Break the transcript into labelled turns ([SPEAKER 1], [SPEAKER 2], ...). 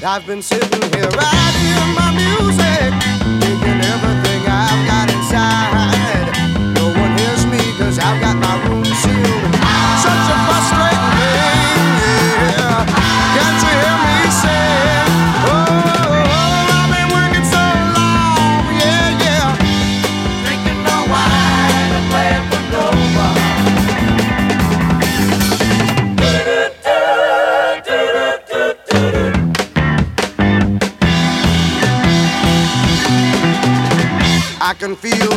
[SPEAKER 1] I've been sitting here writing my music, thinking everything I've got inside. No one hears me 'cause I've got my room sealed. Such a frustrating thing, yeah. Can't you hear me say, oh, I've been working so long, yeah, yeah. Drinking no wine and playing for nobody. I can feel